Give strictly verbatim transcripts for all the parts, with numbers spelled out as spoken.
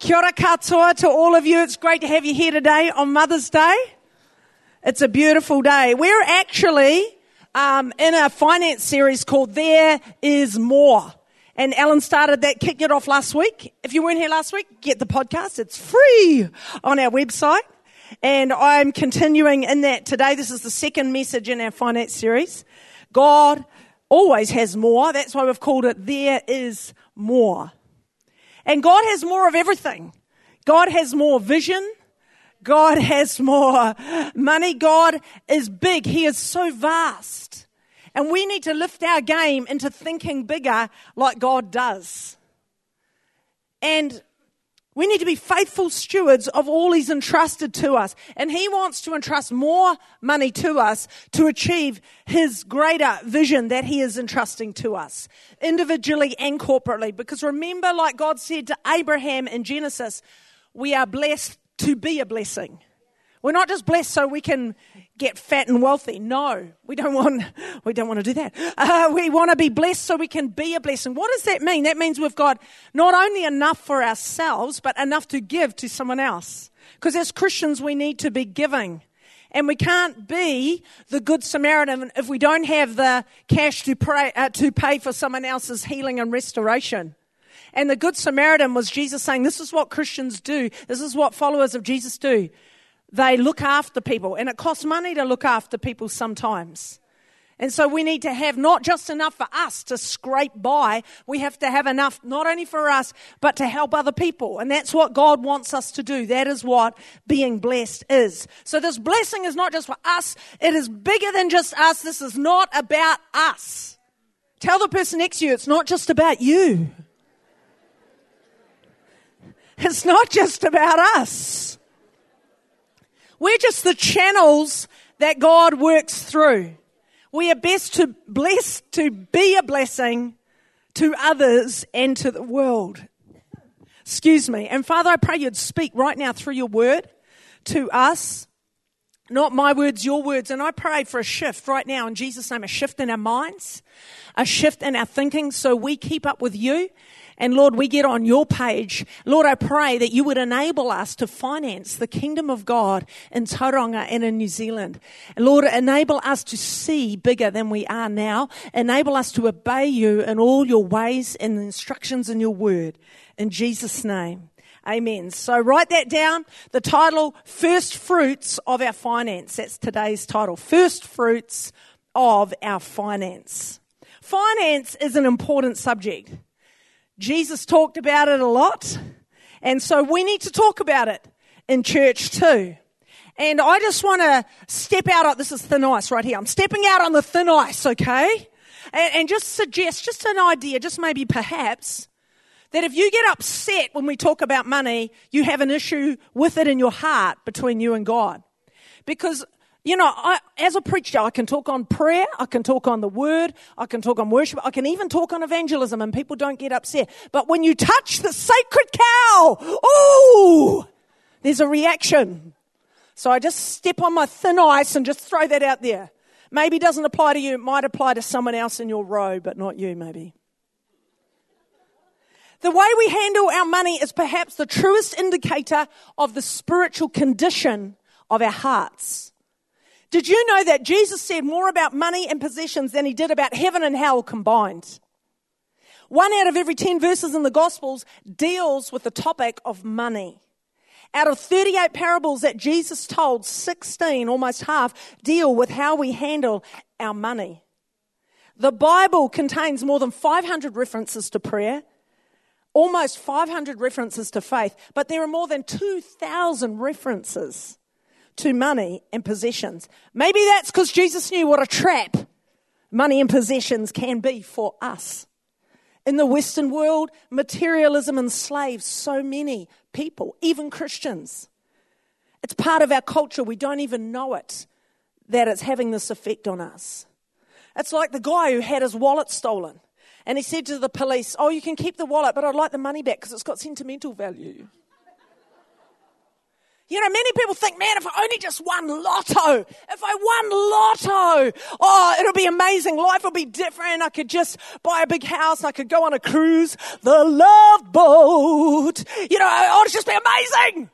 Kia ora katoa to all of you. It's great to have you here today on Mother's Day. It's a beautiful day. We're actually um, in a finance series called There Is More. And Alan started that, kicked it off last week. If you weren't here last week, get the podcast. It's free on our website. And I'm continuing in that today. This is the second message in our finance series. God always has more. That's why we've called it There Is More. And God has more of everything. God has more vision. God has more money. God is big. He is so vast. And we need to lift our game into thinking bigger like God does. And we need to be faithful stewards of all He's entrusted to us. And He wants to entrust more money to us to achieve His greater vision that He is entrusting to us, individually and corporately. Because remember, like God said to Abraham in Genesis, we are blessed to be a blessing. We're not just blessed so we can get fat and wealthy. No, we don't want, we don't want to do that. Uh, we want to be blessed so we can be a blessing. What does that mean? That means we've got not only enough for ourselves, but enough to give to someone else. Because as Christians, we need to be giving. And we can't be the Good Samaritan if we don't have the cash to pray, uh, to pay for someone else's healing and restoration. And the Good Samaritan was Jesus saying, this is what Christians do. This is what followers of Jesus do. They look after people, and it costs money to look after people sometimes. And so we need to have not just enough for us to scrape by, we have to have enough not only for us, but to help other people. And that's what God wants us to do. That is what being blessed is. So this blessing is not just for us, it is bigger than just us. This is not about us. Tell the person next to you, it's not just about you. It's not just about us. We're just the channels that God works through. We are best to blessed to be a blessing to others and to the world. Excuse me. And Father, I pray you'd speak right now through your word to us. Not my words, your words. And I pray for a shift right now in Jesus' name, a shift in our minds, a shift in our thinking so we keep up with you. And Lord, we get on your page. Lord, I pray that you would enable us to finance the kingdom of God in Tauranga and in New Zealand. And Lord, enable us to see bigger than we are now. Enable us to obey you in all your ways and the instructions in your word. In Jesus' name, amen. So write that down. The title, First Fruits of Our Finance. That's today's title. First Fruits of Our Finance. Finance is an important subject. Jesus talked about it a lot, and so we need to talk about it in church too. And I just want to step out on, this is thin ice right here, I'm stepping out on the thin ice, okay? And, and just suggest, just an idea, just maybe perhaps, that if you get upset when we talk about money, you have an issue with it in your heart between you and God. Because you know, I, as a preacher, I can talk on prayer, I can talk on the word, I can talk on worship, I can even talk on evangelism, and people don't get upset. But when you touch the sacred cow, ooh, there's a reaction. So I just step on my thin ice and just throw that out there. Maybe it doesn't apply to you, it might apply to someone else in your row, but not you maybe. The way we handle our money is perhaps the truest indicator of the spiritual condition of our hearts. Did you know that Jesus said more about money and possessions than he did about heaven and hell combined? One out of every ten verses in the Gospels deals with the topic of money. Out of thirty-eight parables that Jesus told, sixteen, almost half, deal with how we handle our money. The Bible contains more than five hundred references to prayer, almost five hundred references to faith, but there are more than two thousand references to money and possessions. Maybe that's because Jesus knew what a trap money and possessions can be for us. In the Western world, materialism enslaves so many people, even Christians. It's part of our culture. We don't even know it, that it's having this effect on us. It's like the guy who had his wallet stolen. And he said to the police, oh, you can keep the wallet, but I'd like the money back because it's got sentimental value. You know, many people think, man, if I only just won lotto, if I won lotto, oh, it'll be amazing. Life will be different. I could just buy a big house. I could go on a cruise, the Love Boat. You know, oh, it'll just be amazing.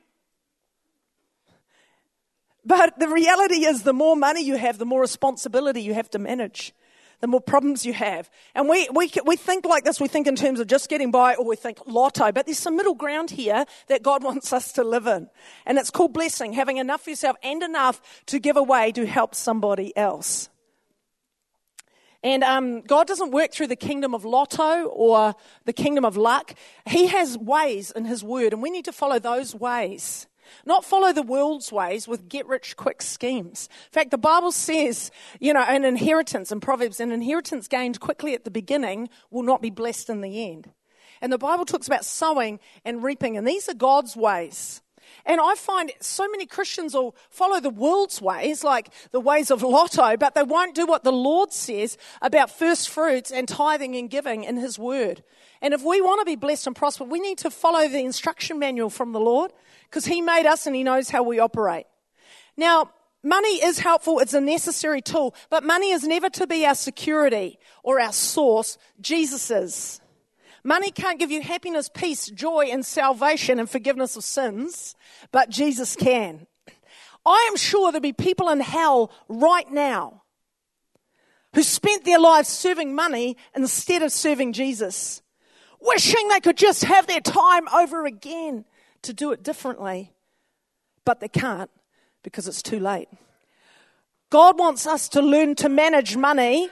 But the reality is the more money you have, the more responsibility you have to manage, the more problems you have. And we, we, we think like this. We think in terms of just getting by, or we think lotto. But there's some middle ground here that God wants us to live in. And it's called blessing, having enough for yourself and enough to give away to help somebody else. And um, God doesn't work through the kingdom of lotto or the kingdom of luck. He has ways in his word, and we need to follow those ways. Not follow the world's ways with get-rich-quick schemes. In fact, the Bible says, you know, an inheritance in Proverbs, an inheritance gained quickly at the beginning will not be blessed in the end. And the Bible talks about sowing and reaping, and these are God's ways. And I find so many Christians will follow the world's ways, like the ways of lotto, but they won't do what the Lord says about first fruits and tithing and giving in his word. And if we want to be blessed and prosper, we need to follow the instruction manual from the Lord, because he made us and he knows how we operate. Now, money is helpful. It's a necessary tool, but money is never to be our security or our source. Jesus is. Money can't give you happiness, peace, joy, and salvation and forgiveness of sins, but Jesus can. I am sure there'll be people in hell right now who spent their lives serving money instead of serving Jesus, wishing they could just have their time over again to do it differently, but they can't because it's too late. God wants us to learn to manage money.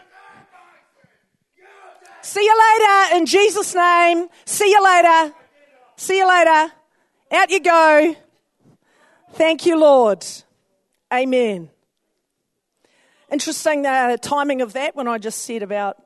See you later in Jesus' name. See you later. See you later. Out you go. Thank you, Lord. Amen. Interesting the timing of that when I just said about.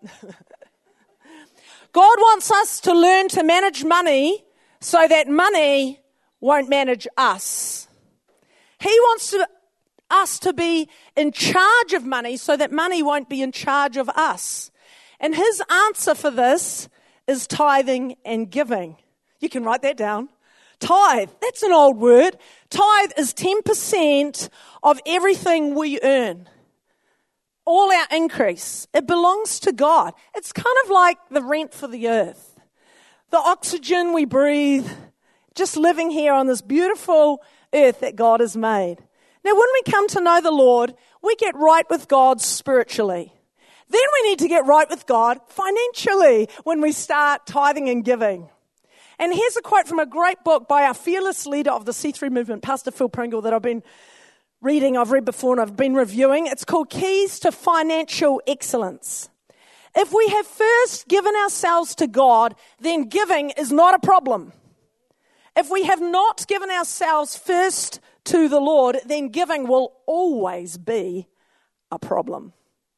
God wants us to learn to manage money so that money won't manage us. He wants to, us to be in charge of money so that money won't be in charge of us. And his answer for this is tithing and giving. You can write that down. Tithe, that's an old word. Tithe is ten percent of everything we earn. All our increase. It belongs to God. It's kind of like the rent for the earth. The oxygen we breathe, just living here on this beautiful earth that God has made. Now, when we come to know the Lord, we get right with God spiritually. Then we need to get right with God financially when we start tithing and giving. And here's a quote from a great book by our fearless leader of the C three movement, Pastor Phil Pringle, that I've been reading, I've read before and I've been reviewing. It's called Keys to Financial Excellence. If we have first given ourselves to God, then giving is not a problem. If we have not given ourselves first to the Lord, then giving will always be a problem.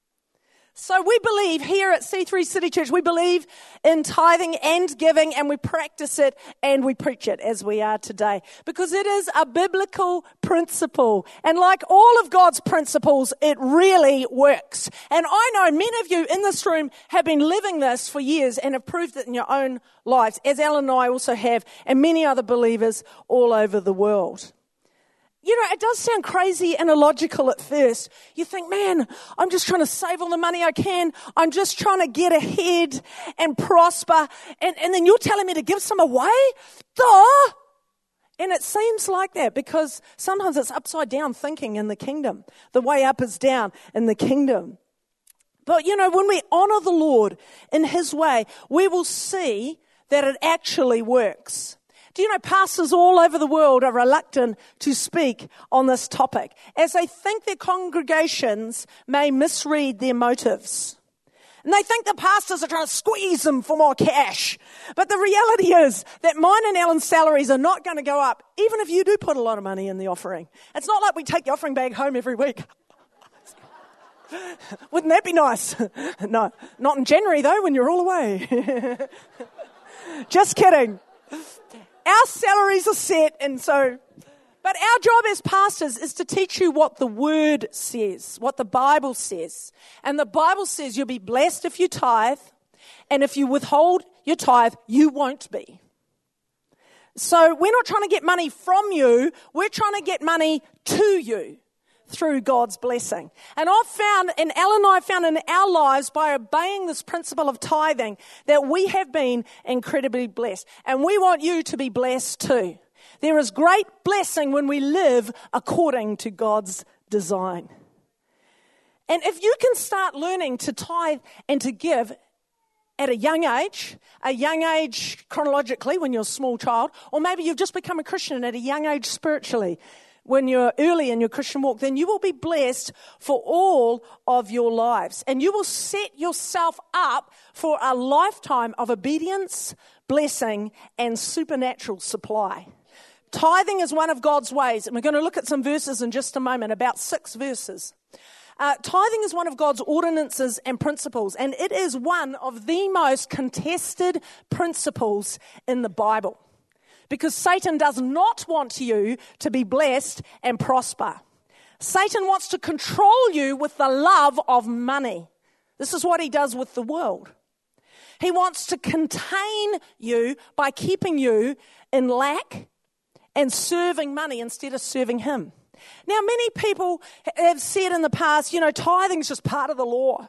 So we believe here at C three City Church, we believe in tithing and giving, and we practice it and we preach it as we are today, because it is a biblical principle. And like all of God's principles, it really works. And I know many of you in this room have been living this for years and have proved it in your own lives, as Alan and I also have, and many other believers all over the world. You know, it does sound crazy and illogical at first. You think, man, I'm just trying to save all the money I can. I'm just trying to get ahead and prosper. And, and then you're telling me to give some away? Duh! And it seems like that because sometimes it's upside down thinking in the kingdom. The way up is down in the kingdom. But, you know, when we honor the Lord in his way, we will see that it actually works. Do you know pastors all over the world are reluctant to speak on this topic as they think their congregations may misread their motives. And they think the pastors are trying to squeeze them for more cash. But the reality is that mine and Alan's salaries are not going to go up, even if you do put a lot of money in the offering. It's not like we take the offering bag home every week. Wouldn't that be nice? No, not in January though, when you're all away. Just kidding. Our salaries are set, and so, but our job as pastors is to teach you what the Word says, what the Bible says. And the Bible says you'll be blessed if you tithe, and if you withhold your tithe, you won't be. So we're not trying to get money from you. We're trying to get money to you through God's blessing. And I've found, and Al and I have found in our lives, by obeying this principle of tithing, that we have been incredibly blessed. And we want you to be blessed too. There is great blessing when we live according to God's design. And if you can start learning to tithe and to give at a young age, a young age chronologically when you're a small child, or maybe you've just become a Christian at a young age spiritually, when you're early in your Christian walk, then you will be blessed for all of your lives. And you will set yourself up for a lifetime of obedience, blessing, and supernatural supply. Tithing is one of God's ways, and we're going to look at some verses in just a moment, about six verses. Uh, tithing is one of God's ordinances and principles, and it is one of the most contested principles in the Bible. Because Satan does not want you to be blessed and prosper. Satan wants to control you with the love of money. This is what he does with the world. He wants to contain you by keeping you in lack and serving money instead of serving him. Now, many people have said in the past, you know, tithing is just part of the law.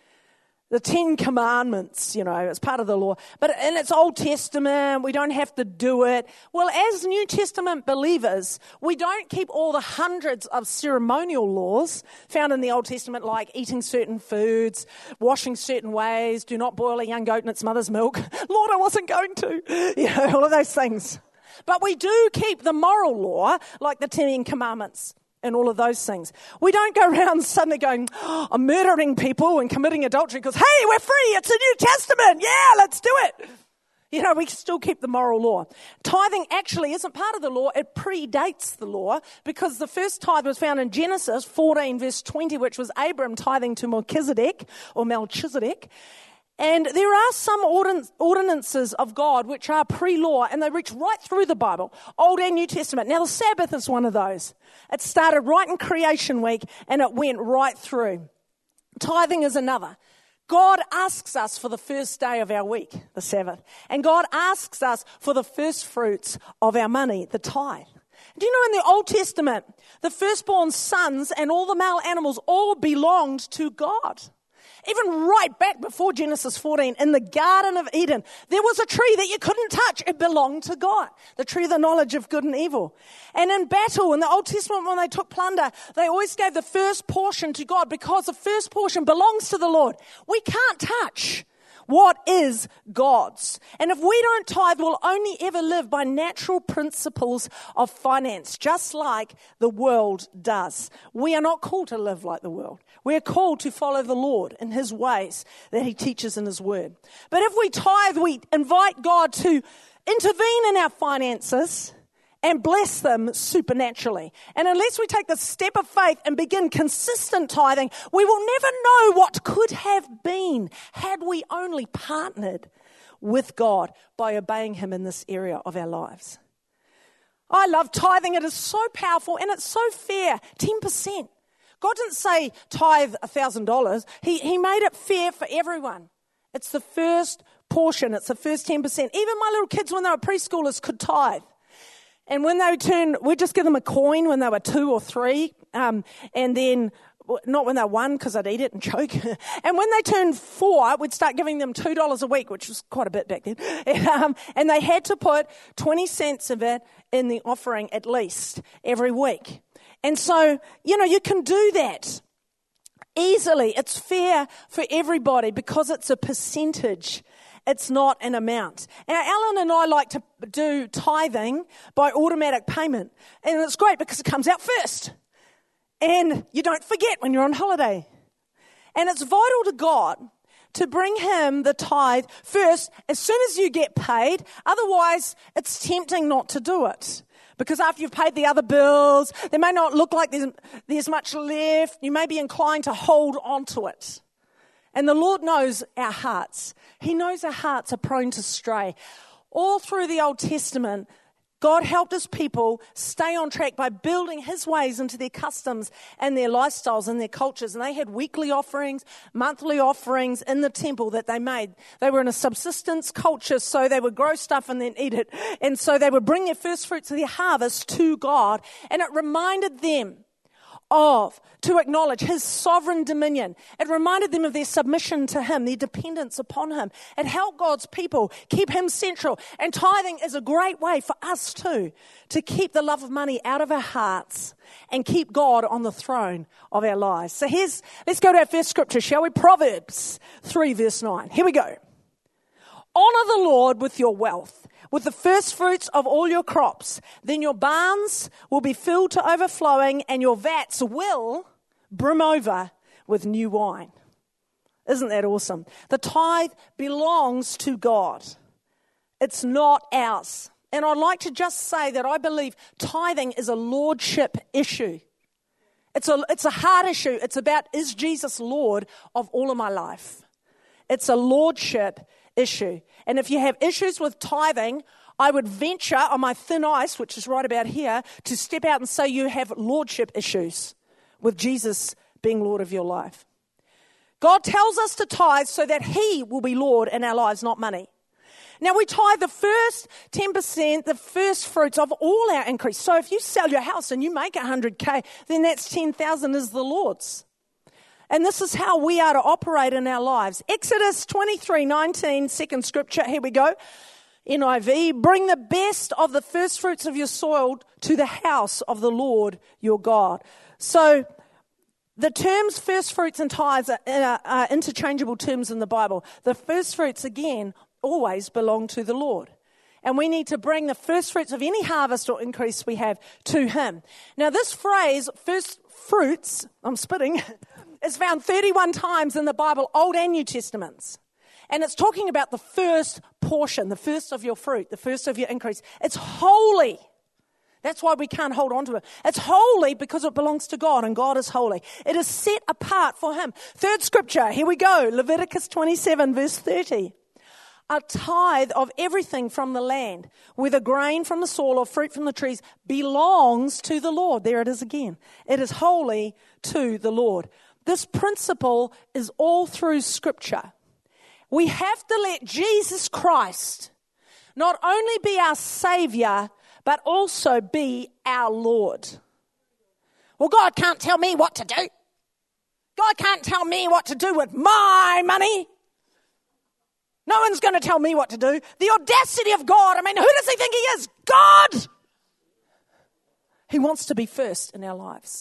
The Ten Commandments, you know, it's part of the law. But in its Old Testament, we don't have to do it. Well, as New Testament believers, we don't keep all the hundreds of ceremonial laws found in the Old Testament, like eating certain foods, washing certain ways, do not boil a young goat in its mother's milk. Lord, I wasn't going to. You know, all of those things. But we do keep the moral law, like the Ten Commandments. And all of those things. We don't go around suddenly going, oh, I'm murdering people and committing adultery because, hey, we're free. It's a New Testament. Yeah, let's do it. You know, we still keep the moral law. Tithing actually isn't part of the law. It predates the law because the first tithe was found in Genesis fourteen, verse twenty, which was Abram tithing to Melchizedek or Melchizedek. And there are some ordinances of God which are pre-law, and they reach right through the Bible, Old and New Testament. Now, the Sabbath is one of those. It started right in Creation Week, and it went right through. Tithing is another. God asks us for the first day of our week, the Sabbath, and God asks us for the first fruits of our money, the tithe. Do you know in the Old Testament, the firstborn sons and all the male animals all belonged to God? Even right back before Genesis fourteen, in the Garden of Eden, there was a tree that you couldn't touch. It belonged to God, the tree of the knowledge of good and evil. And in battle, in the Old Testament, when they took plunder, they always gave the first portion to God because the first portion belongs to the Lord. We can't touch what is God's. And if we don't tithe, we'll only ever live by natural principles of finance, just like the world does. We are not called to live like the world. We're called to follow the Lord in his ways that he teaches in his word. But if we tithe, we invite God to intervene in our finances and bless them supernaturally. And unless we take the step of faith and begin consistent tithing, we will never know what could have been had we only partnered with God by obeying him in this area of our lives. I love tithing. It is so powerful and it's so fair. ten percent. God didn't say tithe one thousand dollars. He, he made it fair for everyone. It's the first portion. It's the first ten percent. Even my little kids when they were preschoolers could tithe. And when they would turn, we'd just give them a coin when they were two or three. Um, and then, not when they were one because I'd eat it and choke. And when they turned four, we'd start giving them two dollars a week, which was quite a bit back then. And, um, and they had to put twenty cents of it in the offering at least every week. And so, you know, you can do that easily. It's fair for everybody because it's a percentage. It's not an amount. Now, Alan and I like to do tithing by automatic payment. And it's great because it comes out first. And you don't forget when you're on holiday. And it's vital to God to bring him the tithe first as soon as you get paid. Otherwise, it's tempting not to do it. Because after you've paid the other bills, there may not look like there's, there's much left. You may be inclined to hold on to it. And the Lord knows our hearts. He knows our hearts are prone to stray. All through the Old Testament, God helped his people stay on track by building his ways into their customs and their lifestyles and their cultures. And they had weekly offerings, monthly offerings in the temple that they made. They were in a subsistence culture, so they would grow stuff and then eat it. And so they would bring their first fruits of their harvest to God. And it reminded them of, to acknowledge his sovereign dominion. It reminded them of their submission to him, their dependence upon him. It helped God's people keep him central. And tithing is a great way for us too, to keep the love of money out of our hearts and keep God on the throne of our lives. So here's, let's go to our first scripture, shall we? Proverbs three verse nine. Here we go. Honor the Lord with your wealth, with the first fruits of all your crops. Then your barns will be filled to overflowing and your vats will brim over with new wine. Isn't that awesome? The tithe belongs to God. It's not ours. And I'd like to just say that I believe tithing is a lordship issue. It's a, it's a heart issue. It's about, is Jesus Lord of all of my life? It's a lordship issue. And if you have issues with tithing, I would venture on my thin ice, which is right about here, to step out and say you have lordship issues with Jesus being Lord of your life. God tells us to tithe so that he will be Lord in our lives, not money. Now we tithe the first ten percent, the first fruits of all our increase. So if you sell your house and you make one hundred K, then that's ten thousand is the Lord's. And this is how we are to operate in our lives. Exodus twenty-three nineteen, second scripture. Here we go. N I V. Bring the best of the first fruits of your soil to the house of the Lord your God. So the terms first fruits and tithes are, are, are interchangeable terms in the Bible. The first fruits, again, always belong to the Lord. And we need to bring the first fruits of any harvest or increase we have to him. Now this phrase, first fruits, I'm spitting, is found thirty-one times in the Bible, Old and New Testaments. And it's talking about the first portion, the first of your fruit, the first of your increase. It's holy. That's why we can't hold on to it. It's holy because it belongs to God and God is holy. It is set apart for him. Third scripture, here we go, Leviticus twenty-seven verse thirty. A tithe of everything from the land, whether grain from the soil or fruit from the trees, belongs to the Lord. There it is again. It is holy to the Lord. This principle is all through Scripture. We have to let Jesus Christ not only be our Savior, but also be our Lord. Well, God can't tell me what to do. God can't tell me what to do with my money. No one's going to tell me what to do. The audacity of God. I mean, who does he think he is? God! He wants to be first in our lives.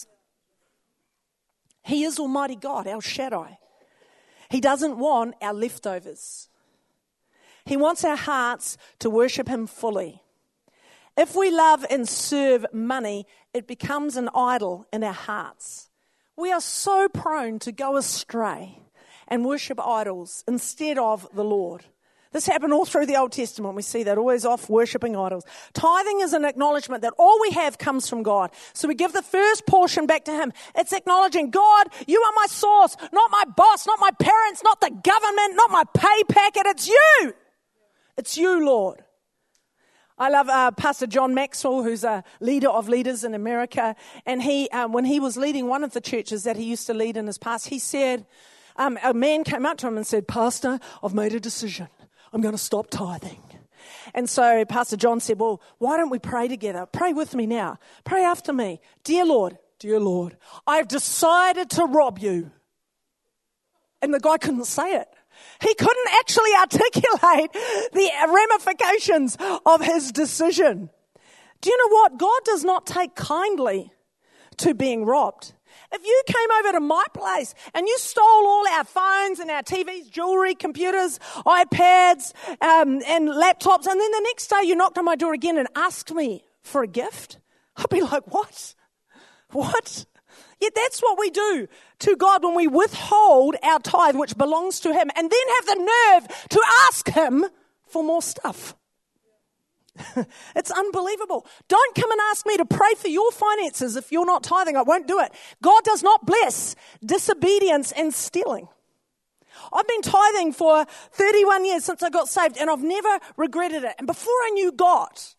He is Almighty God, El Shaddai. He doesn't want our leftovers. He wants our hearts to worship him fully. If we love and serve money, it becomes an idol in our hearts. We are so prone to go astray and worship idols instead of the Lord. This happened all through the Old Testament. We see that, always off worshipping idols. Tithing is an acknowledgement that all we have comes from God. So we give the first portion back to him. It's acknowledging, God, you are my source, not my boss, not my parents, not the government, not my pay packet. It's you. It's you, Lord. I love uh, Pastor John Maxwell, who's a leader of leaders in America. And he, um, when he was leading one of the churches that he used to lead in his past, he said, Um, a man came up to him and said, Pastor, I've made a decision. I'm going to stop tithing. And so Pastor John said, well, why don't we pray together? Pray with me now. Pray after me. Dear Lord, dear Lord, I've decided to rob you. And the guy couldn't say it. He couldn't actually articulate the ramifications of his decision. Do you know what? God does not take kindly to being robbed. If you came over to my place and you stole all our phones and our T Vs, jewelry, computers, iPads, um, and laptops, and then the next day you knocked on my door again and asked me for a gift, I'd be like, what? What? Yet that's what we do to God when we withhold our tithe, which belongs to him, and then have the nerve to ask him for more stuff. It's unbelievable. Don't come and ask me to pray for your finances if you're not tithing. I won't do it. God does not bless disobedience and stealing. I've been tithing for thirty-one years since I got saved, and I've never regretted it. And before I knew God,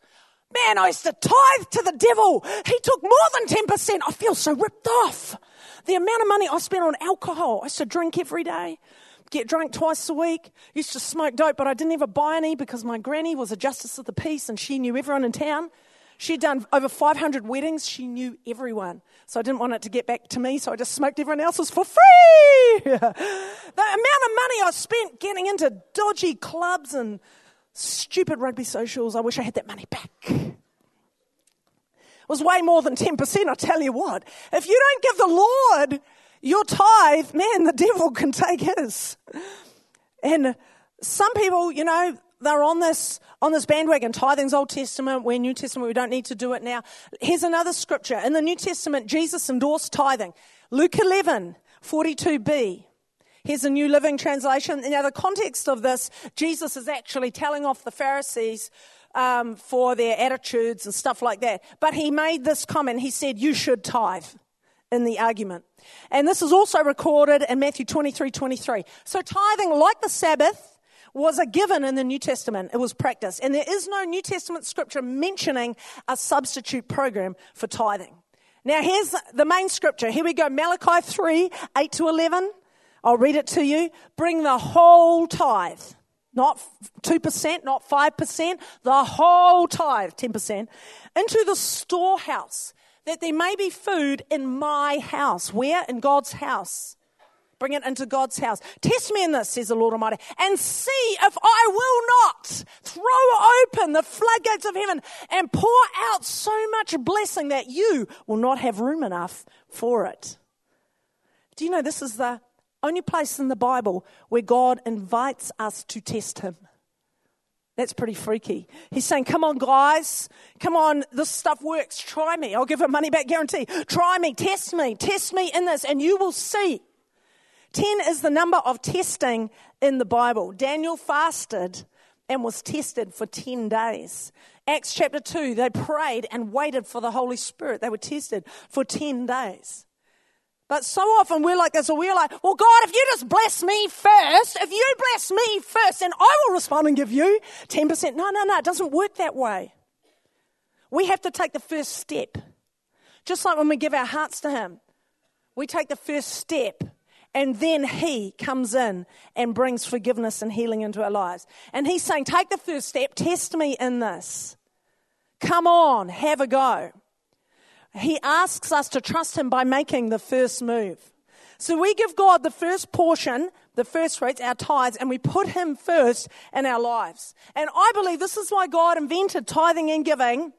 Man, I used to tithe to the devil. He took more than ten percent. I feel so ripped off. The amount of money I spent on alcohol. I used to drink every day, get drunk twice a week. Used to smoke dope, but I didn't ever buy any because my granny was a justice of the peace and she knew everyone in town. She'd done over five hundred weddings. She knew everyone. So I didn't want it to get back to me, so I just smoked everyone else's for free. The amount of money I spent getting into dodgy clubs and stupid rugby socials, I wish I had that money back. It was way more than ten percent, I tell you what. If you don't give the Lord your tithe, man, the devil can take his. And some people, you know, they're on this on this bandwagon. Tithing's Old Testament. We're New Testament. We don't need to do it now. Here's another scripture. In the New Testament, Jesus endorsed tithing. Luke eleven, forty-two b. Here's a New Living Translation. Now, the context of this, Jesus is actually telling off the Pharisees um, for their attitudes and stuff like that. But he made this comment. He said, you should tithe in the argument. And this is also recorded in Matthew twenty-three twenty-three. So tithing, like the Sabbath, was a given in the New Testament. It was practiced. And there is no New Testament scripture mentioning a substitute program for tithing. Now, here's the main scripture. Here we go. Malachi three, eight to eleven. I'll read it to you. Bring the whole tithe. Not two percent, not five percent. The whole tithe, ten percent, into the storehouse, that there may be food in my house. Where? In God's house. Bring it into God's house. Test me in this, says the Lord Almighty, and see if I will not throw open the floodgates of heaven and pour out so much blessing that you will not have room enough for it. Do you know this is the only place in the Bible where God invites us to test him? That's pretty freaky. He's saying, come on, guys. Come on, this stuff works. Try me. I'll give a money back guarantee. Try me. Test me. Test me in this, and you will see. Ten is the number of testing in the Bible. Daniel fasted and was tested for ten days. Acts chapter two, they prayed and waited for the Holy Spirit. They were tested for ten days. But so often we're like this, or we're like, well, God, if you just bless me first, if you bless me first, then I will respond and give you ten percent. No, no, no, it doesn't work that way. We have to take the first step. Just like when we give our hearts to him, we take the first step. And then he comes in and brings forgiveness and healing into our lives. And he's saying, take the first step, test me in this. Come on, have a go. He asks us to trust him by making the first move. So we give God the first portion, the first fruits, our tithes, and we put him first in our lives. And I believe this is why God invented tithing and giving,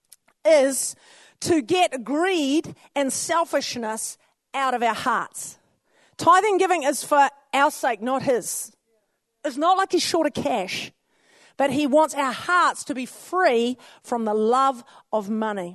is to get greed and selfishness out of our hearts. Tithing giving is for our sake, not his. It's not like he's short of cash, but he wants our hearts to be free from the love of money.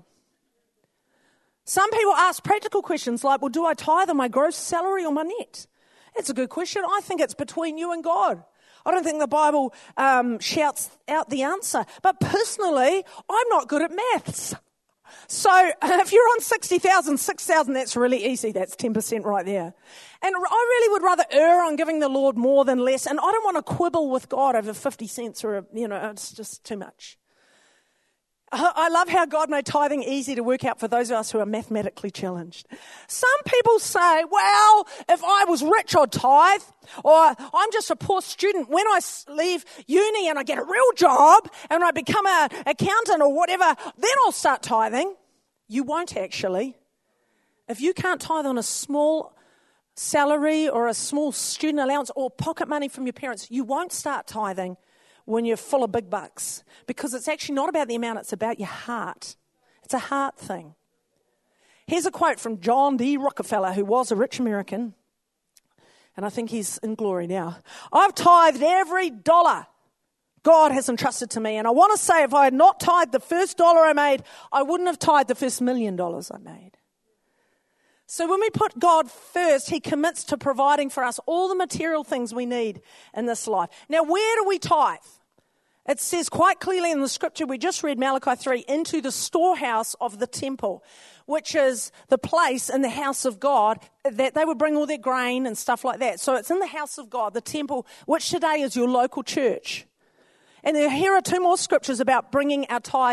Some people ask practical questions like, well, do I tithe on my gross salary or my net? It's a good question. I think it's between you and God. I don't think the Bible um, shouts out the answer. But personally, I'm not good at maths. So if you're on sixty thousand, six thousand, that's really easy. That's ten percent right there. And I really would rather err on giving the Lord more than less. And I don't want to quibble with God over fifty cents or, a, you know, it's just too much. I love how God made tithing easy to work out for those of us who are mathematically challenged. Some people say, well, if I was rich, I'd tithe. Or I'm just a poor student. When I leave uni and I get a real job and I become an accountant or whatever, then I'll start tithing. You won't actually. If you can't tithe on a small salary or a small student allowance or pocket money from your parents, you won't start tithing when you're full of big bucks, because it's actually not about the amount, it's about your heart. It's a heart thing. Here's a quote from John D. Rockefeller, who was a rich American, and I think he's in glory now. I've tithed every dollar God has entrusted to me, and I want to say if I had not tithed the first dollar I made, I wouldn't have tithed the first million dollars I made. So when we put God first, he commits to providing for us all the material things we need in this life. Now, where do we tithe? It says quite clearly in the scripture, we just read Malachi three, into the storehouse of the temple, which is the place in the house of God that they would bring all their grain and stuff like that. So it's in the house of God, the temple, which today is your local church. And here are two more scriptures about bringing our tithe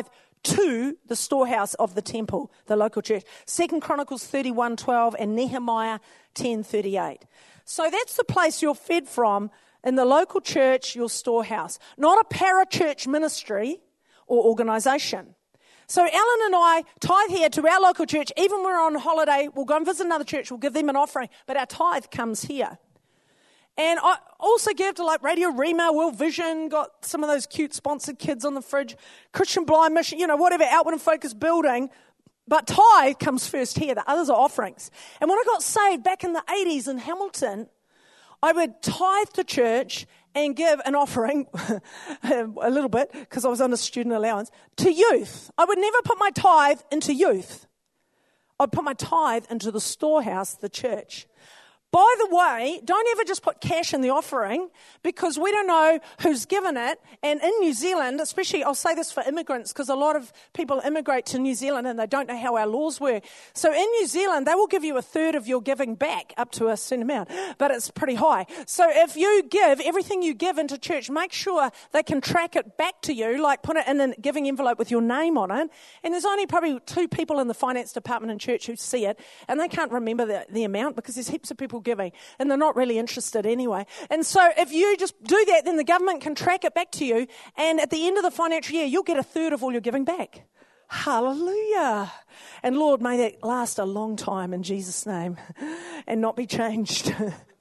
to the storehouse of the temple, the local church. Second Chronicles thirty-one twelve and Nehemiah ten thirty-eight. So that's the place you're fed from, in the local church, your storehouse. Not a parachurch ministry or organisation. So Alan and I tithe here to our local church. Even when we're on holiday, we'll go and visit another church, we'll give them an offering, but our tithe comes here. And I also give to like Radio Rema, World Vision, got some of those cute sponsored kids on the fridge, Christian Blind Mission, you know, whatever, Outward and Focus building. But tithe comes first here. The others are offerings. And when I got saved back in the eighties in Hamilton, I would tithe to church and give an offering, a little bit, because I was on a student allowance, to youth. I would never put my tithe into youth. I'd put my tithe into the storehouse, the church. By the way, don't ever just put cash in the offering, because we don't know who's given it. And in New Zealand, especially, I'll say this for immigrants, because a lot of people immigrate to New Zealand and they don't know how our laws work. So in New Zealand, they will give you a third of your giving back, up to a certain amount, but it's pretty high. So if you give, everything you give into church, make sure they can track it back to you, like put it in a giving envelope with your name on it. And there's only probably two people in the finance department in church who see it, and they can't remember the, the amount, because there's heaps of people giving, and they're not really interested anyway. And so if you just do that, then the government can track it back to you, and at the end of the financial year, you'll get a third of all your giving back. Hallelujah. And Lord, may that last a long time in Jesus' name and not be changed.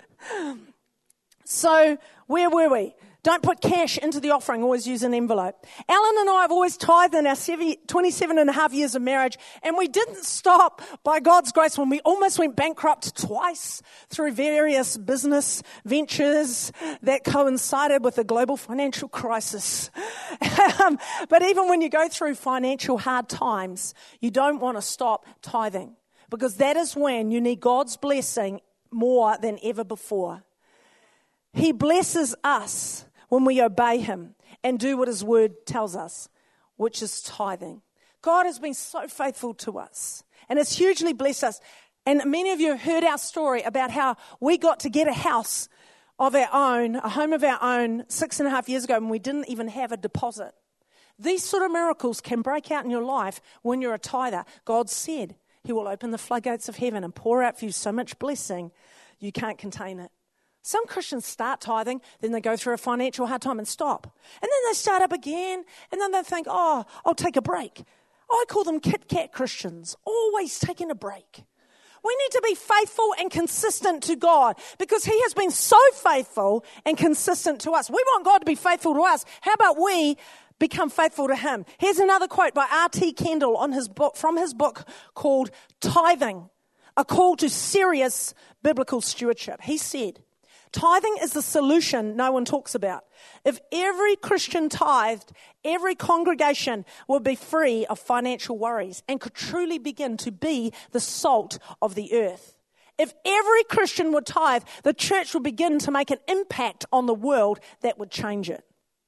So where were we? Don't put cash into the offering, always use an envelope. Alan and I have always tithed in our twenty-seven and a half years of marriage, and we didn't stop by God's grace when we almost went bankrupt twice through various business ventures that coincided with the global financial crisis. um, but even when you go through financial hard times, you don't want to stop tithing, because that is when you need God's blessing more than ever before. He blesses us when we obey him and do what his word tells us, which is tithing. God has been so faithful to us, and it's hugely blessed us. And many of you have heard our story about how we got to get a house of our own, a home of our own, six and a half years ago, and we didn't even have a deposit. These sort of miracles can break out in your life when you're a tither. God said he will open the floodgates of heaven and pour out for you so much blessing, you can't contain it. Some Christians start tithing, then they go through a financial hard time and stop. And then they start up again, and then they think, oh, I'll take a break. I call them Kit Kat Christians, always taking a break. We need to be faithful and consistent to God, because he has been so faithful and consistent to us. We want God to be faithful to us. How about we become faithful to him? Here's another quote by R T Kendall on his book, from his book called Tithing, a call to serious biblical stewardship. He said, tithing is the solution no one talks about. If every Christian tithed, every congregation would be free of financial worries and could truly begin to be the salt of the earth. If every Christian would tithe, the church would begin to make an impact on the world that would change it.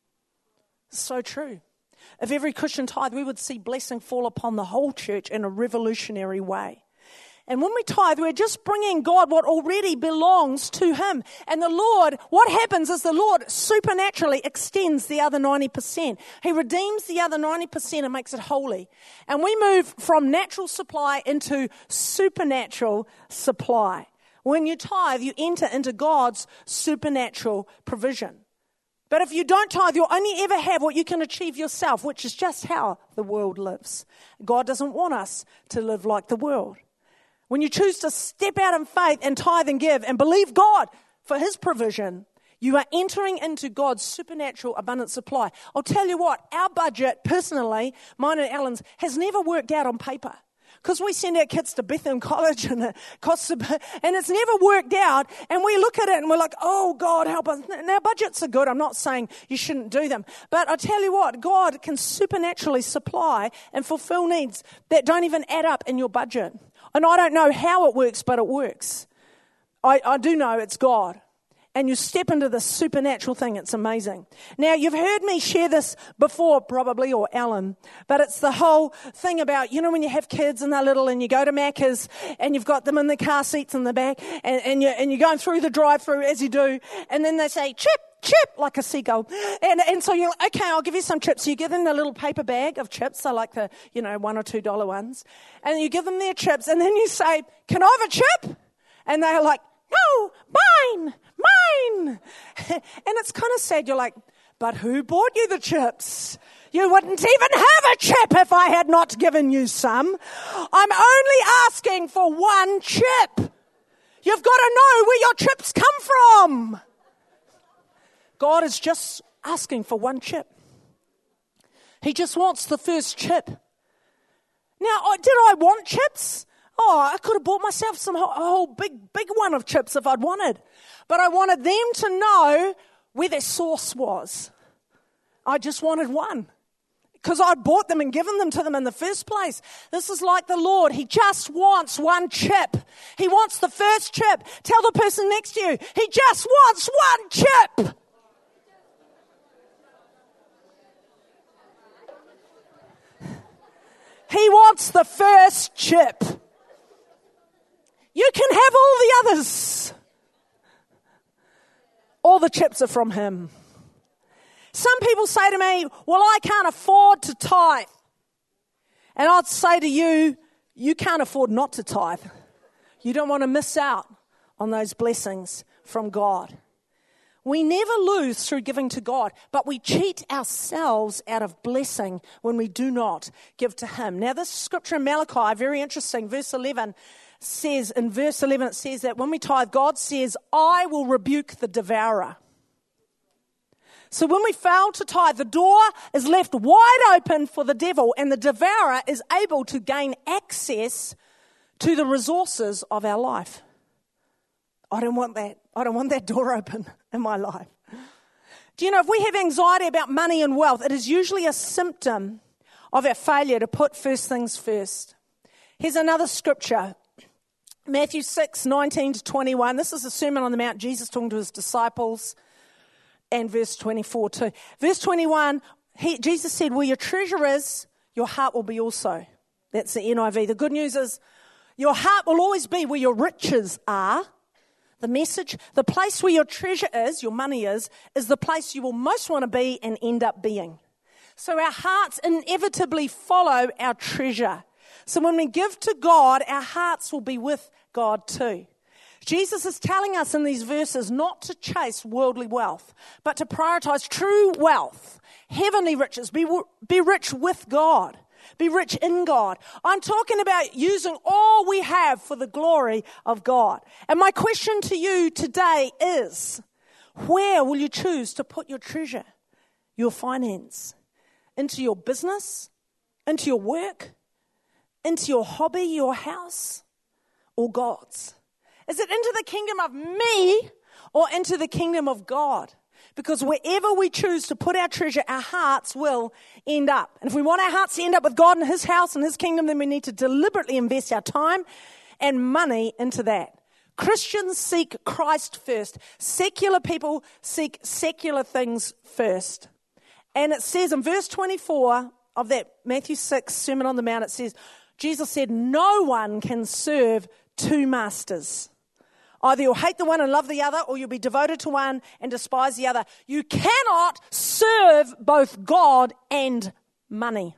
So true. If every Christian tithe, we would see blessing fall upon the whole church in a revolutionary way. And when we tithe, we're just bringing God what already belongs to him. And the Lord, what happens is the Lord supernaturally extends the other ninety percent. He redeems the other ninety percent and makes it holy. And we move from natural supply into supernatural supply. When you tithe, you enter into God's supernatural provision. But if you don't tithe, you'll only ever have what you can achieve yourself, which is just how the world lives. God doesn't want us to live like the world. When you choose to step out in faith and tithe and give and believe God for his provision, you are entering into God's supernatural abundant supply. I'll tell you what, our budget, personally, mine and Alan's, has never worked out on paper. Because we send our kids to Bethlehem College and it costs a bit, and it's never worked out. And we look at it and we're like, oh, God, help us. And our budgets are good. I'm not saying you shouldn't do them. But I tell you what, God can supernaturally supply and fulfill needs that don't even add up in your budget. And I don't know how it works, but it works. I, I do know it's God. And you step into this supernatural thing. It's amazing. Now, you've heard me share this before, probably, or Alan, but it's the whole thing about, you know, when you have kids and they're little and you go to Macca's and you've got them in the car seats in the back and, and, you're, and you're going through the drive-through as you do, and then they say, chip, chip, like a seagull. And and so you're like, okay, I'll give you some chips. So you give them the little paper bag of chips, so like the, you know, one or two dollar ones. And you give them their chips, and then you say, can I have a chip? And they're like, no, mine, mine. And it's kind of sad. You're like, but who bought you the chips? You wouldn't even have a chip if I had not given you some. I'm only asking for one chip. You've got to know where your chips come from. God is just asking for one chip. He just wants the first chip. Now, did I want chips? Oh, I could have bought myself some a whole big, big one of chips if I'd wanted. But I wanted them to know where their source was. I just wanted one. Because I'd bought them and given them to them in the first place. This is like the Lord. He just wants one chip. He wants the first chip. Tell the person next to you, he just wants one chip. He wants the first chip. You can have all the others. All the chips are from him. Some people say to me, well, I can't afford to tithe. And I'd say to you, you can't afford not to tithe. You don't want to miss out on those blessings from God. We never lose through giving to God, but we cheat ourselves out of blessing when we do not give to him. Now, this scripture in Malachi, very interesting, verse eleven says, in verse eleven it says that when we tithe, God says, I will rebuke the devourer. So when we fail to tithe, the door is left wide open for the devil, and the devourer is able to gain access to the resources of our life. I don't want that. I don't want that door open in my life. Do you know, if we have anxiety about money and wealth, it is usually a symptom of our failure to put first things first. Here's another scripture. Matthew six, nineteen to twenty-one. This is a Sermon on the Mount, Jesus talking to his disciples. And verse twenty-four too. Verse twenty-one, he, Jesus said, where your treasure is, your heart will be also. That's the N I V. The good news is your heart will always be where your riches are. The message, the place where your treasure is, your money is, is the place you will most want to be and end up being. So our hearts inevitably follow our treasure. So when we give to God, our hearts will be with God too. Jesus is telling us in these verses not to chase worldly wealth, but to prioritize true wealth, heavenly riches, be, be rich with God, be rich in God. I'm talking about using all we have for the glory of God. And my question to you today is, where will you choose to put your treasure, your finance? Into your business, into your work, into your hobby, your house, or God's? Is it into the kingdom of me or into the kingdom of God? Because wherever we choose to put our treasure, our hearts will end up. And if we want our hearts to end up with God and his house and his kingdom, then we need to deliberately invest our time and money into that. Christians seek Christ first. Secular people seek secular things first. And it says in verse twenty-four of that Matthew six Sermon on the Mount, it says, Jesus said, no one can serve two masters. Either you'll hate the one and love the other, or you'll be devoted to one and despise the other. You cannot serve both God and money.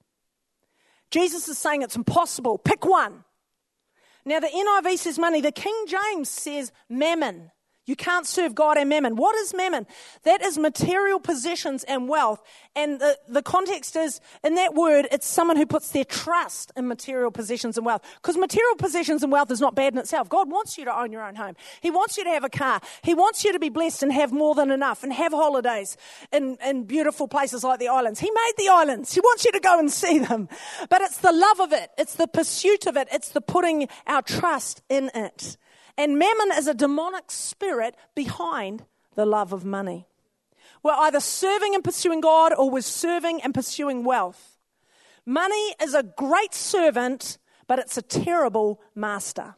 Jesus is saying it's impossible. Pick one. Now the N I V says money. The King James says mammon. You can't serve God and mammon. What is mammon? That is material possessions and wealth. And the, the context is, in that word, it's someone who puts their trust in material possessions and wealth. Because material possessions and wealth is not bad in itself. God wants you to own your own home. He wants you to have a car. He wants you to be blessed and have more than enough and have holidays in, in beautiful places like the islands. He made the islands. He wants you to go and see them. But it's the love of it. It's the pursuit of it. It's the putting our trust in it. And mammon is a demonic spirit behind the love of money. We're either serving and pursuing God, or we're serving and pursuing wealth. Money is a great servant, but it's a terrible master.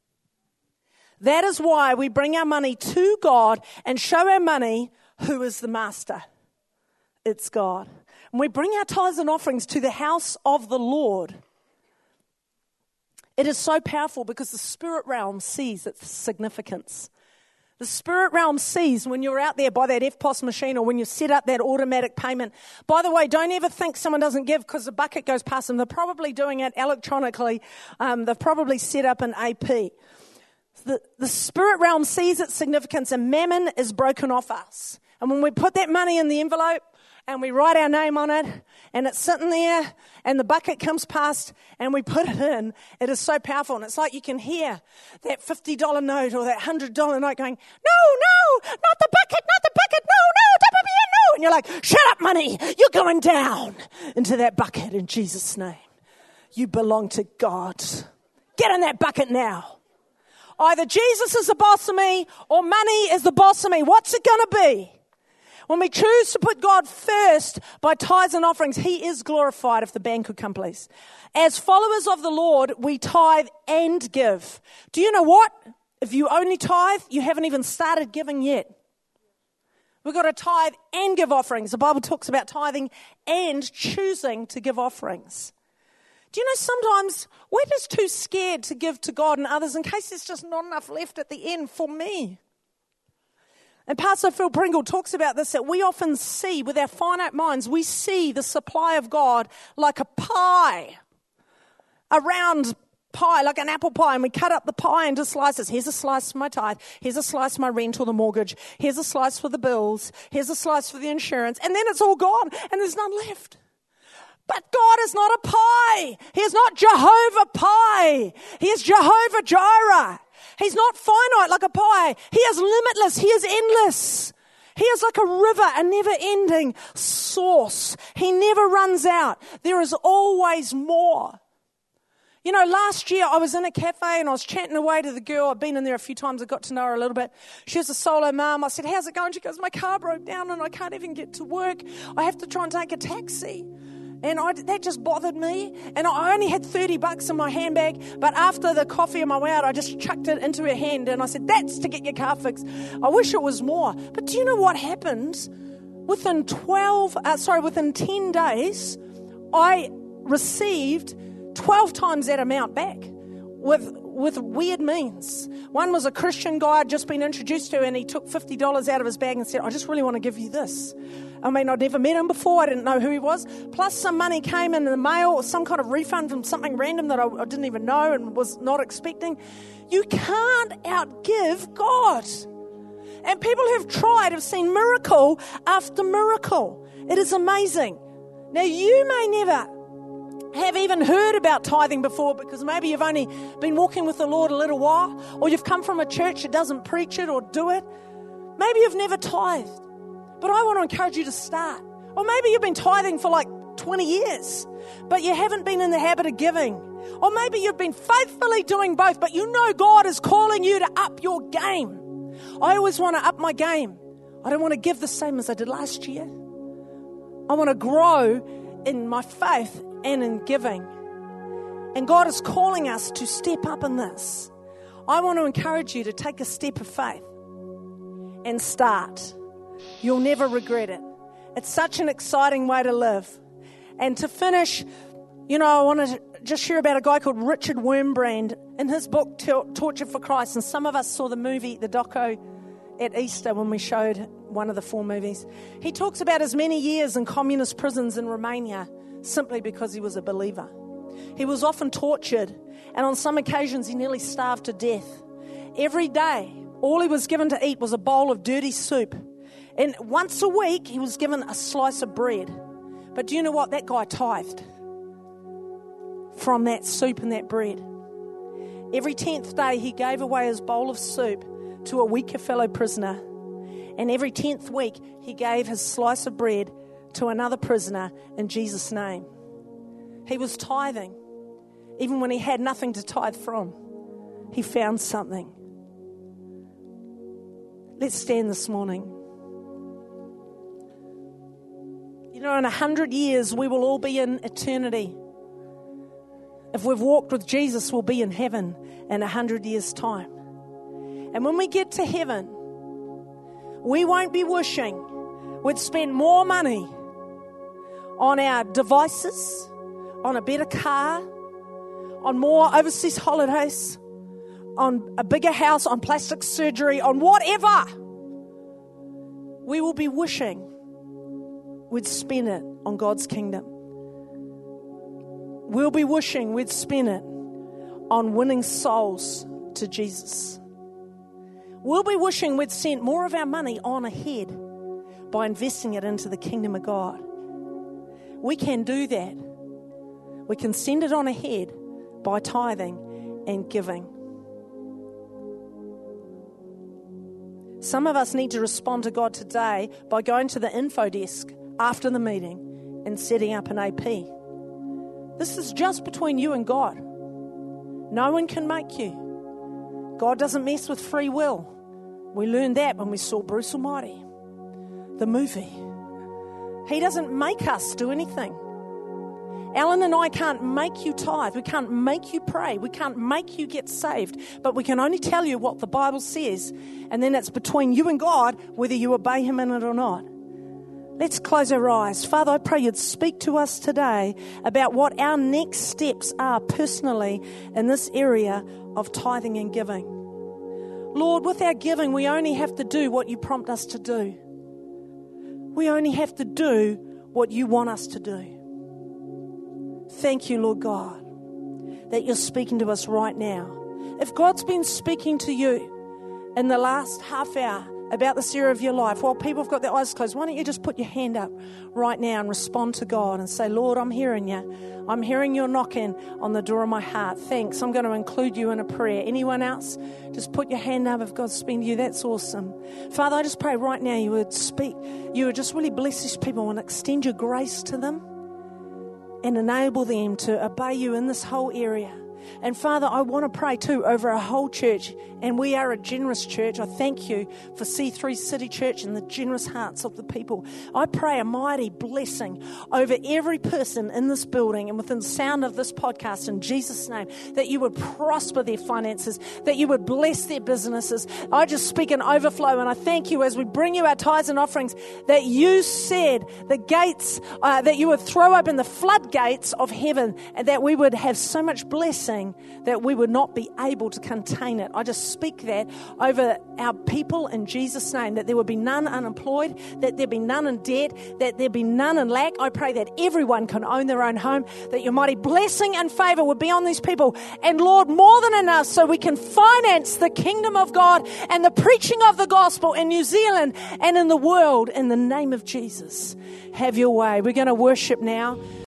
That is why we bring our money to God and show our money who is the master. It's God. And we bring our tithes and offerings to the house of the Lord. It is so powerful because the spirit realm sees its significance. The spirit realm sees when you're out there by that F P O S machine or when you set up that automatic payment. By the way, don't ever think someone doesn't give because the bucket goes past them. They're probably doing it electronically. Um, they've probably set up an A P. The, the spirit realm sees its significance, and mammon is broken off us. And when we put that money in the envelope and we write our name on it and it's sitting there and the bucket comes past and we put it in, it is so powerful. And it's like you can hear that fifty dollar note or that one hundred dollar note going, no, no, not the bucket, not the bucket, no, no, don't put me in, no. And you're like, shut up, money, you're going down into that bucket in Jesus' name. You belong to God. Get in that bucket now. Either Jesus is the boss of me or money is the boss of me. What's it going to be? When we choose to put God first by tithes and offerings, he is glorified. If the band could come, please. As followers of the Lord, we tithe and give. Do you know what? If you only tithe, you haven't even started giving yet. We've got to tithe and give offerings. The Bible talks about tithing and choosing to give offerings. Do you know sometimes we're just too scared to give to God and others in case there's just not enough left at the end for me? And Pastor Phil Pringle talks about this, that we often see with our finite minds, we see the supply of God like a pie, a round pie, like an apple pie, and we cut up the pie into slices. Here's a slice for my tithe. Here's a slice for my rent or the mortgage. Here's a slice for the bills. Here's a slice for the insurance. And then it's all gone and there's none left. But God is not a pie. He is not Jehovah Pie. He is Jehovah Jireh. He's not finite like a pie. He is limitless. He is endless. He is like a river, a never-ending source. He never runs out. There is always more. You know, last year I was in a cafe and I was chatting away to the girl. I've been in there a few times. I got to know her a little bit. She was a solo mum. I said, how's it going? She goes, my car broke down and I can't even get to work. I have to try and take a taxi. And I, that just bothered me. And I only had thirty bucks in my handbag. But after the coffee on my way out, I just chucked it into her hand. And I said, that's to get your car fixed. I wish it was more. But do you know what happened? Within twelve, uh, sorry, within ten days, I received twelve times that amount back with with weird means. One was a Christian guy I'd just been introduced to, and he took fifty dollars out of his bag and said, I just really want to give you this. I mean, I'd never met him before. I didn't know who he was. Plus some money came in the mail, or some kind of refund from something random that I, I didn't even know and was not expecting. You can't outgive God. And people who've tried have seen miracle after miracle. It is amazing. Now, you may never have even heard about tithing before because maybe you've only been walking with the Lord a little while, or you've come from a church that doesn't preach it or do it. Maybe you've never tithed, but I want to encourage you to start. Or maybe you've been tithing for like twenty years, but you haven't been in the habit of giving. Or maybe you've been faithfully doing both, but you know God is calling you to up your game. I always want to up my game. I don't want to give the same as I did last year. I want to grow in my faith and in giving. And God is calling us to step up in this. I want to encourage you to take a step of faith and start. You'll never regret it. It's such an exciting way to live. And to finish, you know, I want to just share about a guy called Richard Wurmbrand in his book, Torture for Christ. And some of us saw the movie, the doco, at Easter when we showed one of the four movies. He talks about his many years in communist prisons in Romania simply because he was a believer. He was often tortured, and on some occasions he nearly starved to death. Every day, all he was given to eat was a bowl of dirty soup. And once a week, he was given a slice of bread. But do you know what? That guy tithed from that soup and that bread. Every tenth day, he gave away his bowl of soup to a weaker fellow prisoner. And every tenth week, he gave his slice of bread to another prisoner in Jesus' name. He was tithing. Even when he had nothing to tithe from, he found something. Let's stand this morning. You know, in a hundred years, we will all be in eternity. If we've walked with Jesus, we'll be in heaven in a hundred years' time. And when we get to heaven, we won't be wishing we'd spend more money on our devices, on a better car, on more overseas holidays, on a bigger house, on plastic surgery, on whatever, we will be wishing we'd spend it on God's kingdom. We'll be wishing we'd spend it on winning souls to Jesus. We'll be wishing we'd sent more of our money on ahead by investing it into the kingdom of God. We can do that. We can send it on ahead by tithing and giving. Some of us need to respond to God today by going to the info desk after the meeting and setting up an A P. This is just between you and God. No one can make you. God doesn't mess with free will. We learned that when we saw Bruce Almighty, the movie. He doesn't make us do anything. Alan and I can't make you tithe. We can't make you pray. We can't make you get saved. But we can only tell you what the Bible says. And then it's between you and God whether you obey him in it or not. Let's close our eyes. Father, I pray you'd speak to us today about what our next steps are personally in this area of tithing and giving. Lord, with our giving, we only have to do what you prompt us to do. We only have to do what you want us to do. Thank you, Lord God, that you're speaking to us right now. If God's been speaking to you in the last half hour about this area of your life, while people have got their eyes closed, why don't you just put your hand up right now and respond to God and say, Lord, I'm hearing you. I'm hearing your knocking on the door of my heart. Thanks. I'm going to include you in a prayer. Anyone else? Just put your hand up if God's speaking to you. That's awesome. Father, I just pray right now you would speak. You would just really bless these people and extend your grace to them and enable them to obey you in this whole area. And Father, I want to pray too over our whole church, and we are a generous church. I thank you for C three City Church and the generous hearts of the people. I pray a mighty blessing over every person in this building and within the sound of this podcast in Jesus' name, that you would prosper their finances, that you would bless their businesses. I just speak an overflow, and I thank you as we bring you our tithes and offerings that you said the gates, uh, that you would throw open the floodgates of heaven, and that we would have so much blessing that we would not be able to contain it. I just speak that over our people in Jesus' name, that there would be none unemployed, that there be none in debt, that there be none in lack. I pray that everyone can own their own home, that your mighty blessing and favor would be on these people. And Lord, more than enough so we can finance the kingdom of God and the preaching of the gospel in New Zealand and in the world in the name of Jesus. Have your way. We're going to worship now.